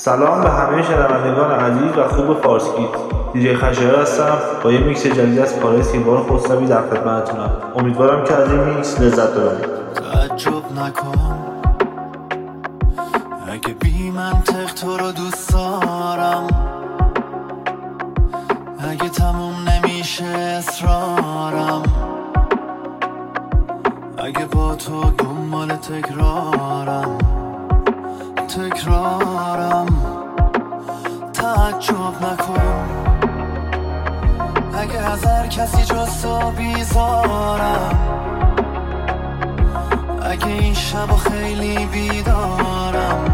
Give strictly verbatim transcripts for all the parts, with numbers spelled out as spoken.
سلام به همه شنوندگان عزیز و خوب فارسگیت. دیجی خشایار هستم با یه میکس جدید از کارهای سیمبار خسروی در خدمتتونم. امیدوارم که از این میکس لذت ببرید. تعجب نکن اگه بی منطق تو رو دوست دارم، اگه تموم نمیشه اصرارم، اگه با تو دنبال تکرارم تکرارم تعجب نکن اگه از هر کسی جز تو بیزارم، اگه این شبا خیلی بیدارم،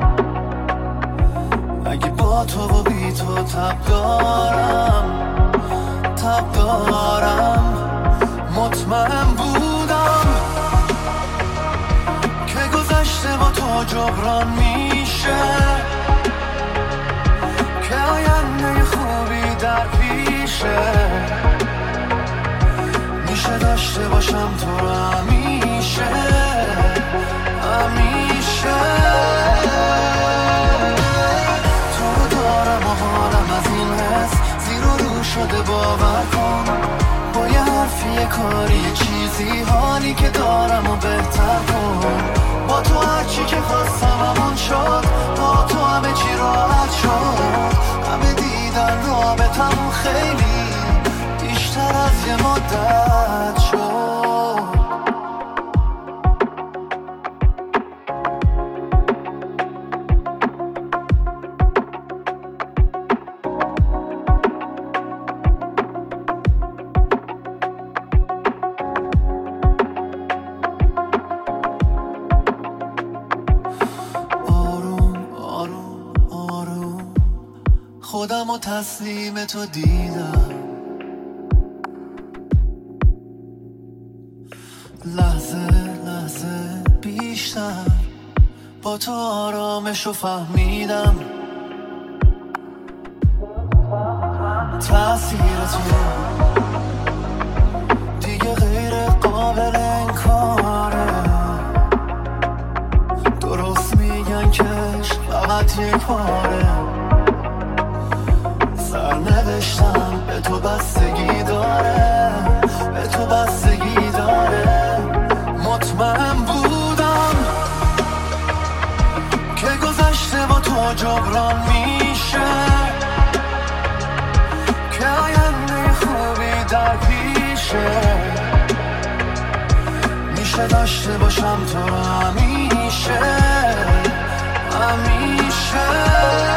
اگه با تو و بی تو تب دارم تب دارم. مطمئن بودم که گذشته با تو جبران میشه، که آینده خوبی در پیشه، میشه داشته باشم تو رو همیشه همیشه. تو رو دارم و حالم از این حس زیر و رو شده، باور کن با یه حرفی یه کاری یه چیزی حالی که دارم و بهتر کن. با تو هرچی که خواستم همون شد، با تو همه چی راحت شد، همه دیدن رابطمون خیلی بیشتر از یه مدت شد. خودم و تسلیم تو دیدم، لحظه لحظه بیشتر با تو آرامشو فهمیدم. تأثیر تو دیگه غیر قابل انکاره، درست میگن که عشق فقط یک باره. سرنوشتم به تو بستگی داره، به تو بستگی داره. مطمئن بودم که گذشته با تو جبران میشه، که آینده خوبی در پیشه، میشه داشته باشم تو همیشه همیشه.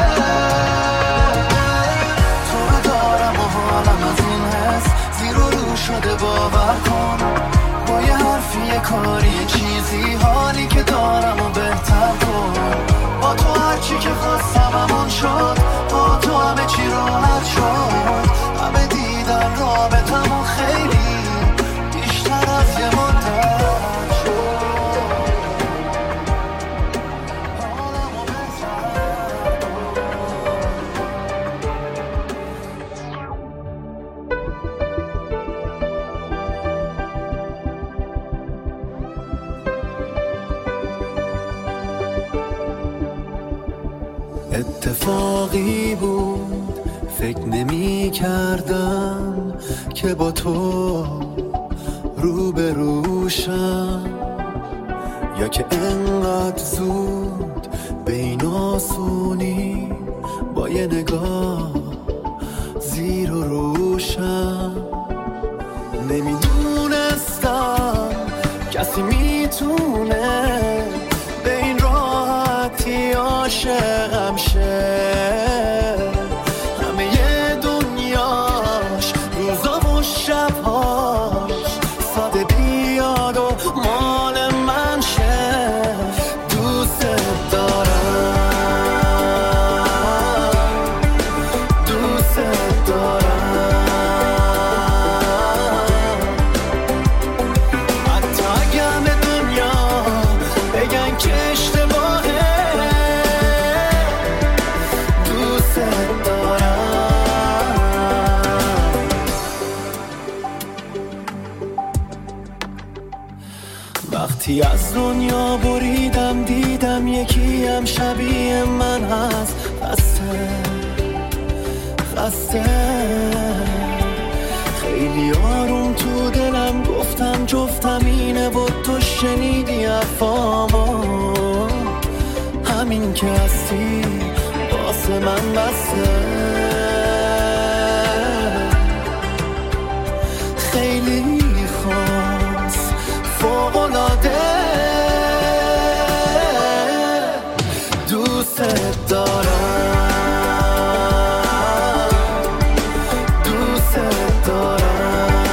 شده باور کن با یه حرفی یه کاری یه چیزی حالی که دارم و بهتر کن. با تو هرچی که خواستم همون شد، با تو همه چی راحت شد، همه دیدن رابطمون خیلی بیشتر از یه مدت شد. اتفاقی بود فکر نمی کردم که با تو رو به روشم، یا که انقدر زود به این آسونی با یه نگاه زیر و روشم. نمیدونستم کسی میتونه به این راحتی عاشقم شه، همه ی دنیاش روزا و شبهاش ساده بیاد و مال من شه. دوست دارم دوست دارم، حتی اگر به دنیا بگن که اشتباهه، دوست دارم. وقتی از دنیا بریدم دیدم یکی هم شبیه من هست، خسته خیلی آروم تو دلم گفتم جفتم اینه و تو شنیدی حرفامو همین که هستی واسه من بسته خیلی خاص فوق‌العاده دوست دارم دوست دارم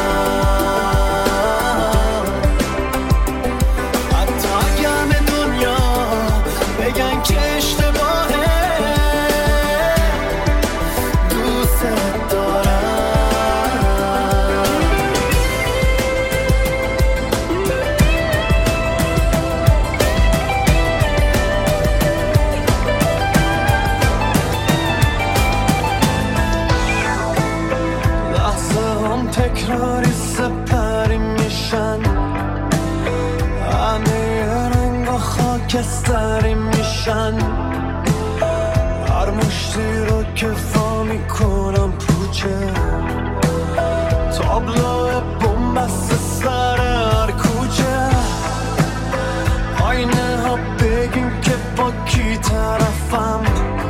حتی اگه همه دنیا بگن که اشتباهه دوست دارم تکراری سپری میشن همه رنگ و خاکستری میشن هر مشتی رو که فا میکنم پوچه تابلو بومبست سر هر کوچه آینه ها بگیم که با کی طرفم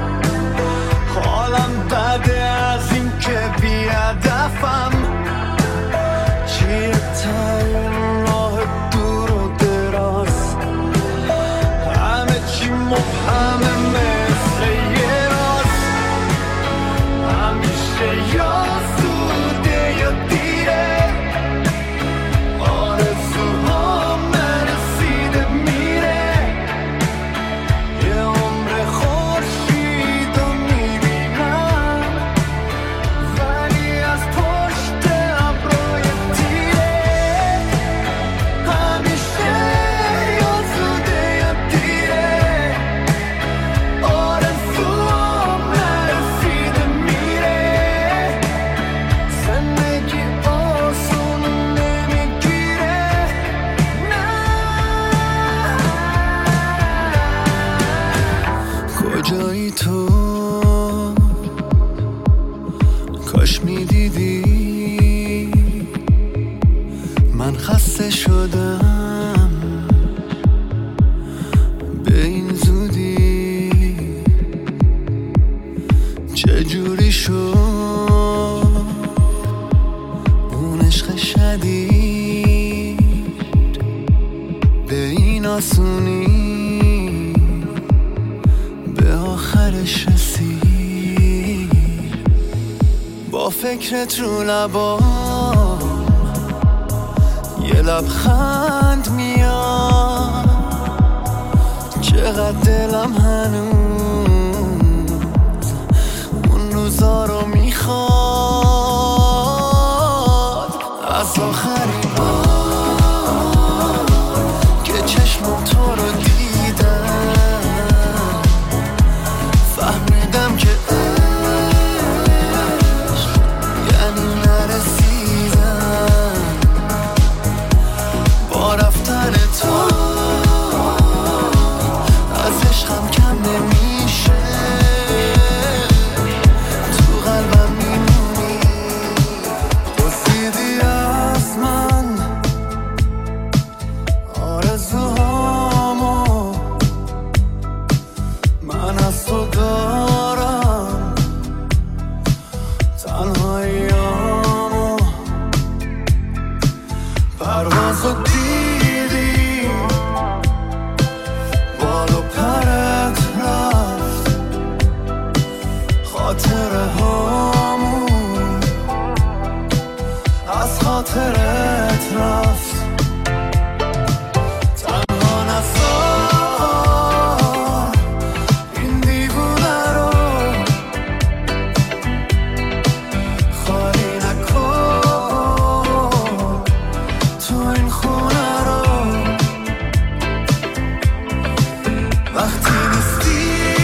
حالم بده از این که بی‌هدفم چیه تاین راه دور و دراز همه چی مبهمه مثل یه راز همیشه یا زوده یا دیره آرزوهام نرسیده میره یه عمر خورشید رو میبینم ولی از پشت ابروی تیره همیشه یا زوده یا دیره آرزوهام نرسیده میره زندگی آسون نمیگیره نه کجایی تو کاش میدیدی من خسته شدم به این زودی چجوری شد اون عشق شدید به این آسونی به آخرش رسید با فکرت رو لبام یه لبخند میاد چقدر دلم هنوز اون روزا رو میخواد از آخرین بار که چشمم تو رو دیدم فهمیدم که عشق یعنی نرسیدم با رفتن تو از عشقم کم نمیشه تو قلبم میمونی دزدیدی از من آرزوهامو من از تو دارم تنهاییامو پروازو دیدی بال و پرت رفت خاطره هامون از خاطرت رفت تنها نذار این دیوونه رو خالی نکن تو این خونه رو وقتی نیستی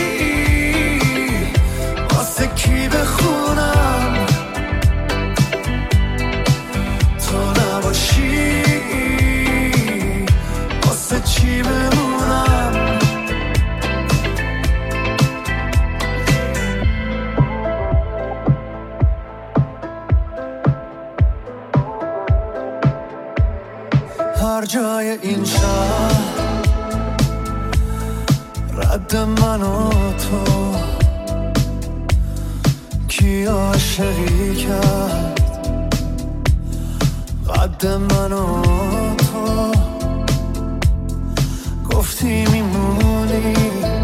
واسه کی بخونم تو نباشی هر جای این شهر رد من و تو کی عاشقی کرد قد من و تو گفتی میمونی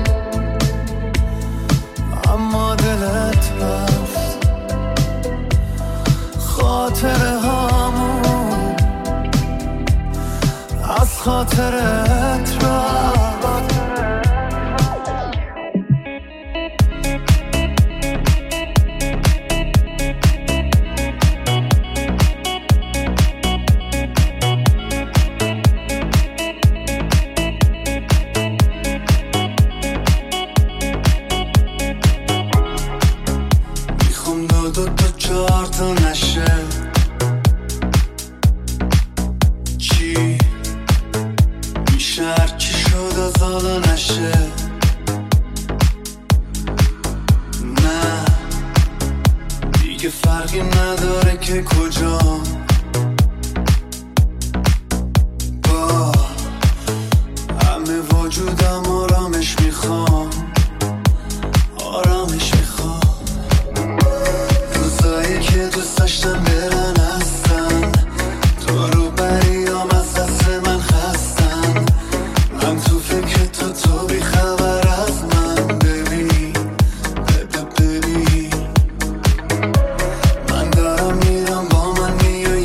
اما دلت رفت خاطر همون از خاطرت رفت فرقی نداره که کجا با همه وجودم آرامش میخوام آرامش میخوام روزایی که دوست داشتم برن هستن تو رو بریام از دست من خستن من تو فکر تو تو بی خبر از من ببین ببین من دارم میرم با من میای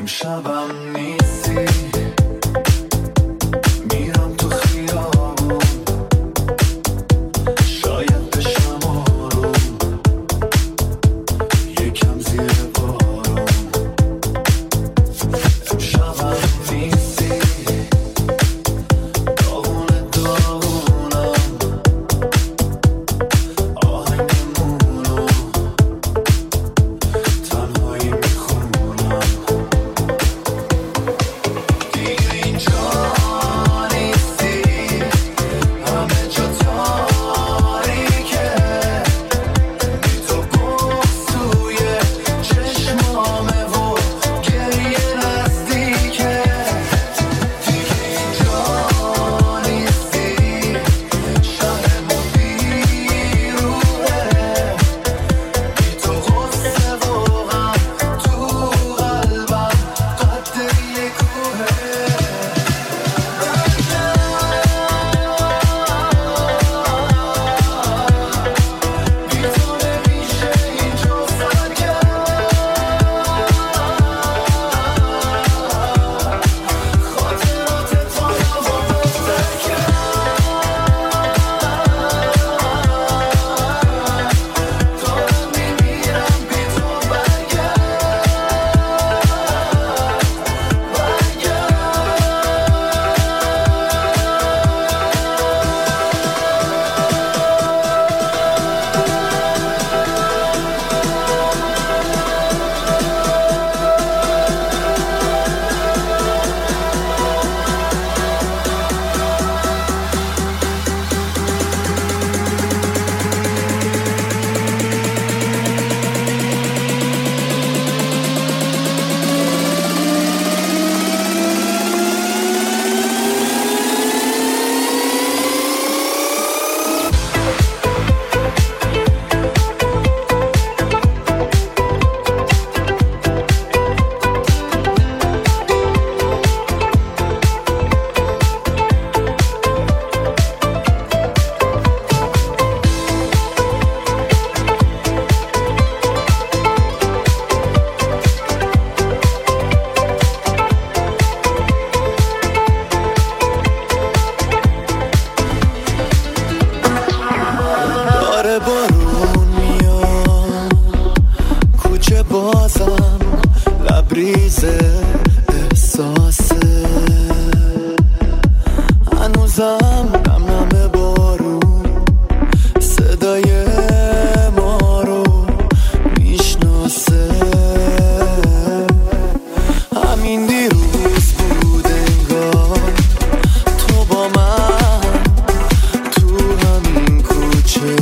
امشبم نیستی میرم تو خیابون شاید بشم آروم یکم زیر بارون امشبم نیستی داغونه داغونم آهنگمونو تنهایی میخونم دیگه اینجا نیستی همه جا تاریکه بی تو بغض توی چشمامه و گریه نزدیکه دیگه اینجا نیستی شهرمو بیروحه بی تو غصه و غم تو قلبم قد یه کوهه بی تو نمیشه اینجا سر کرد خاطرات تو رو بهتر کرد دارم میمیرم بی تو داره بارون میاد کوچه بازم لبریز احساسه هنوزم نم نم بارون صدای ما رو میشناسه همین دیروز بود انگار تو با من تو همین کوچه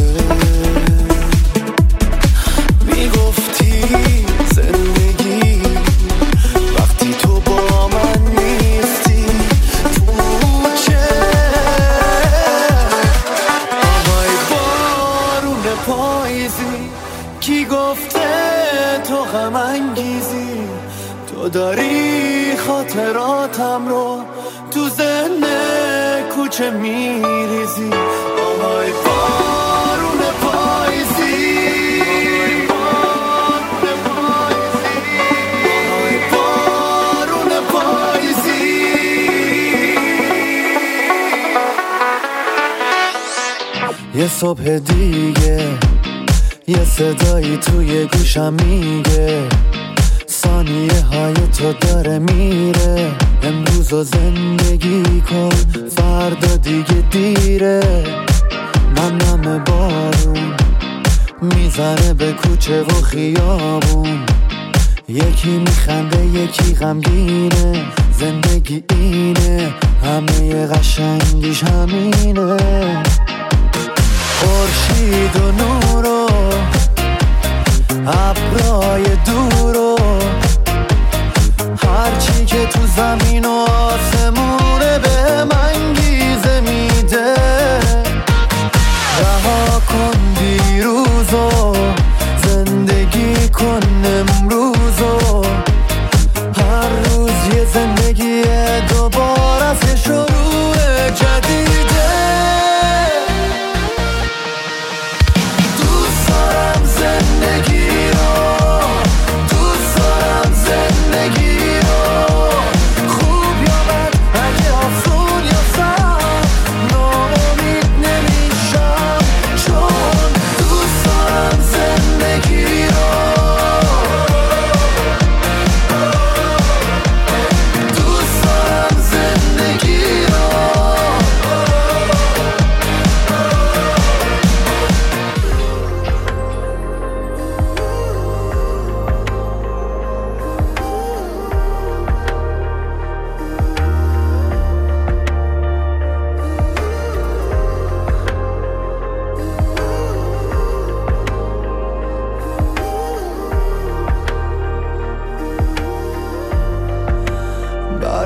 میگفتی زندگی وقتی تو با من نیستی پوچه آهای بارون پاییزی کی گفته تو غم انگیزی تو داری خاطراتم رو تو ذهن کوچه میریزی آهای بارون پاییزی آهای بارون پاییزی یه صبح دیگه یه صدایی توی گوشم میگه ثانیه های تو داره میره امروز رو زندگی کن فردا دیگه دیره نم نم بارون میزنه به کوچه و خیابون یکی میخنده یکی غمگینه زندگی اینه همه قشنگیش همینه خورشید و نور و ابرای دور و هرچی که تو زمین و آسمونه به من گیزه میده رها کن دیروزو زندگی کن امروزو هر روز یه زندگی دوباره از شروع جدیده دوست دارم زندگی رو دوست دارم زندگی رو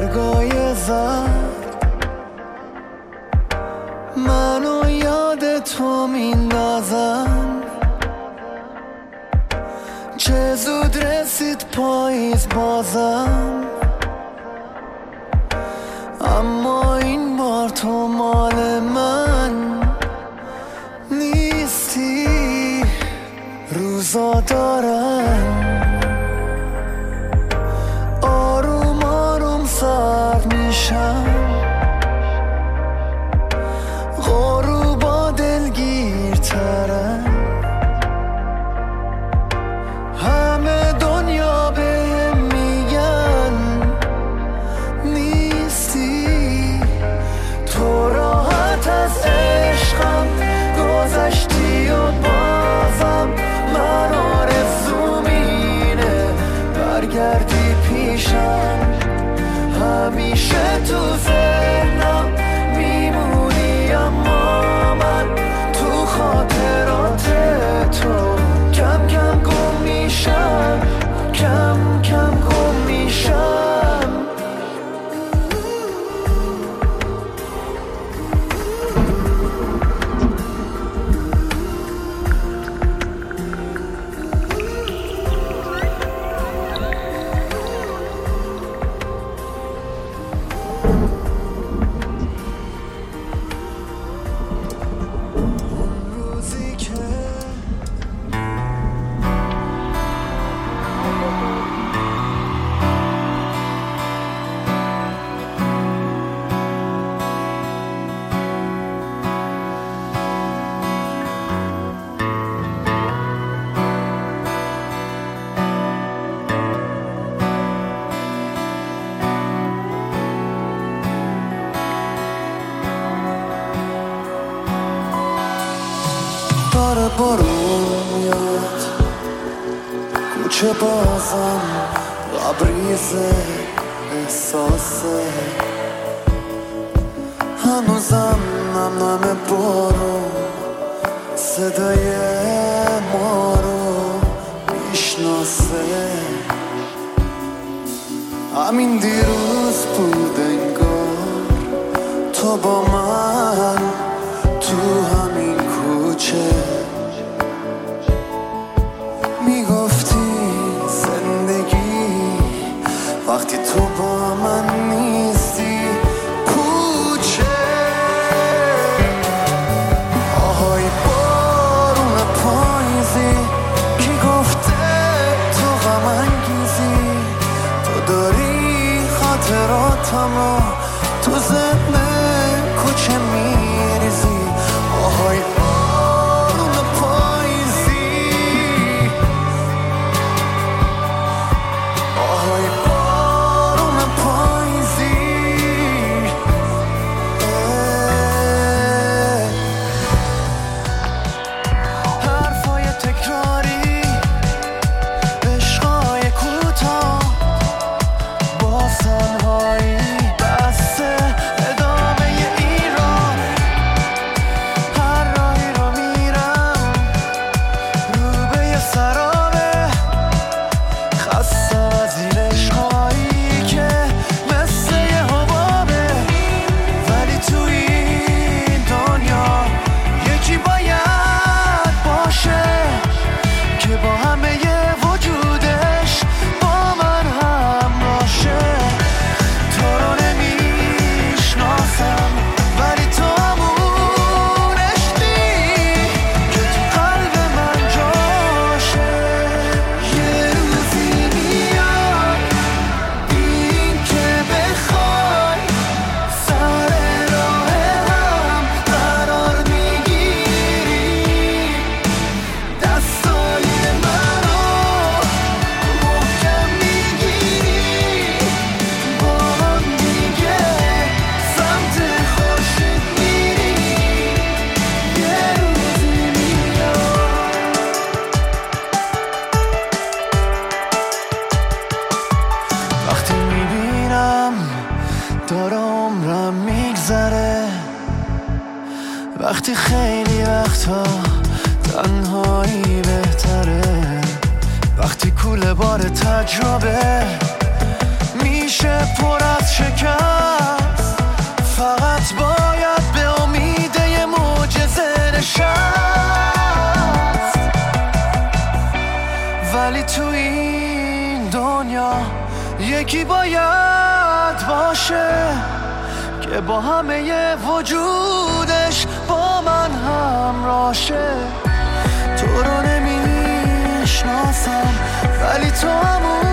برگای زرد منو یاد تو میندازم. چه زود رسید پاییز بازم، اما این بار تو مال من نیستی. روزا دارم آروم آروم سرد میشم، غروبا دلگیرترم. همه دنیا بهم میگن نیستی. تو راحت از عشقم گذشتی و بازم من آرزوم اینه برگردی پیشم. همیشه تو ذهنم میمونی، اما من تو خاطرات تو کم کم گم میشم، کم کم گم میشم. داره بارون میاد، کوچه بازم لبریزه احساسه. هنوزم نم نم بارون صدای ما رو میشناسه. همین دیروز بود انگار تو با من تو همین کوچه میگفتی زندگی وقتی تو با من نیستی. کوچه آهای بارون پاییزی کی گفته تو غم انگیزی. تو داری خاطراتمو تو ذهن کوچه میریزی. آهای بارون پاییزی، آهای بارون پاییزی. حرفای تکراری، عشقای کوتاه، باسنهایی بسته ادامه ایران. هر راهی رو میرم رو به یه سرابه، خسته از این عشقایی که مثل یه حبابه. ولی تو این دنیا یکی باید باشه که با همه وجودش با من همراه شه. تو رو نمیشناسم ولی تو همون عشقی که تو قلب من جاشه. یه روزی میاد این که بخوای سر راه هم قرار میگیری. دستای منو محکم میگیری، با هم دیگه سمت خورشید میریم. یه روزی میاد وقتی میبینم داره عمرم میگذره، وقتی خیلی وقتا تنهایی بهتره، وقتی کوله بار تجربه میشه پر از از شکست، فقط باید به امید یه معجزه نشست. ولی تو این دنیا یکی باید باشه که با همه وجودش با من همراشه. تو رو نمیشناسم ولی تو همون